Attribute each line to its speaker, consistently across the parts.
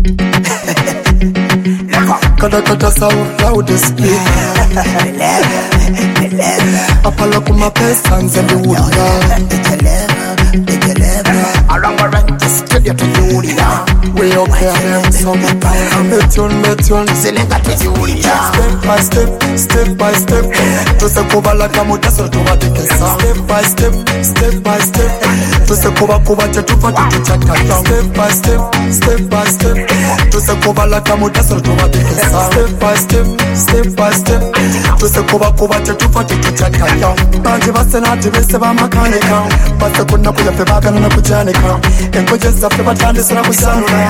Speaker 1: Kata sound loud display. Apala kuma pesa nze ndiwulira. Around studio tujiwulira. We okay them some metion Selenga tujiwulira. Step by step Tuse kuba laka mutaso tubatekesa. Step by step Tuse kuba chetufa tutuchakata. Step by step Tuse kuba laka mutaso tubatekesa. Step by step Tuse kuba chetufa tutuchakata. Banji basenati bese bamakanika. Base kuna kuya fe bagana na kujanika. Enkoje zafe batandise na kusanula.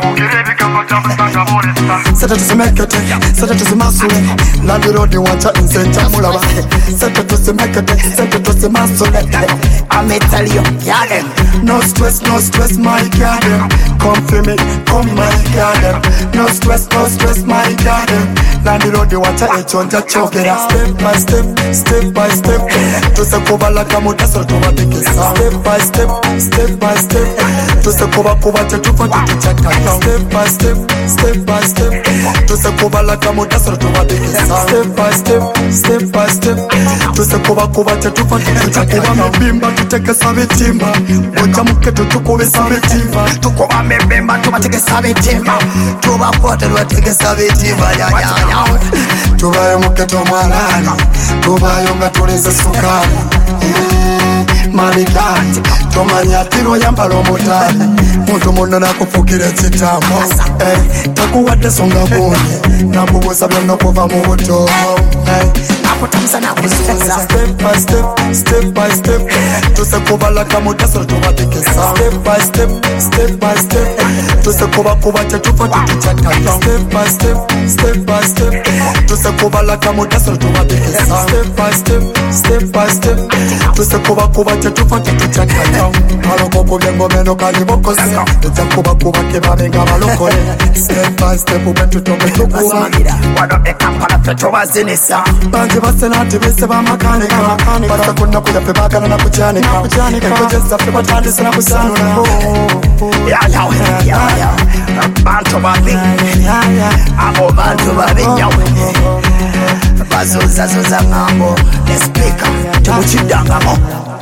Speaker 1: Seta tuzimekete, seta tuzimasule. Landi rodi wacha insenja mulaba. Seta tuzimekete, seta tuzimasule. I'm Italian, yeah them. No stress, my garden. Come for me, come my garden. No stress, my garden. Landi rodi wacha echonja chokera. Step by step Tuse kuba laka mutaso tubatekesa. Step by step Tuse kuba chetufa tutuchakata. Step by step Tuse kuba laka mutaso tubatekesa. Step by step Tuse kuba chetufa tutuchakata. Mabimba tutekesa bitimba. Oja muketu tukubisa bitimba. Tukuba mebimba tubatekesa bitimba. Tuba pote tubatekesa bitimba. Tubayo muketu mwanani. Tubayo nga tuleze sukari. Malikati Tomanya tiro yambalo motani. Muntu muno nakufukire chitamo. Takuwate songa bonye. Nakubusa byonna kuva mu buto. Nakutamisa nakuzuza. Step by step Tuse kuba laka mutaso tubatekesa. Step by step Tuse kuba chetufa tutuchakata. Step by step Tuse kuba laka mutaso tubatekesa. Step by step Tuse kuba chetufa tutuchakata. Maloko kubengo meno kalibokose. Eja kuba kebabenga balokole. Step by step ubetu tobe tukuwa. Wado ekampala feto wazinisa. Banji basenati bese bamakanika. Basa kuna kuya fe bagana na kujanika. Enkoje zafe batandise na kusanula. Ya Bantu babi Abo bantu babi nyawe Bazuza ngambo. Let's speak Tumuchidangamo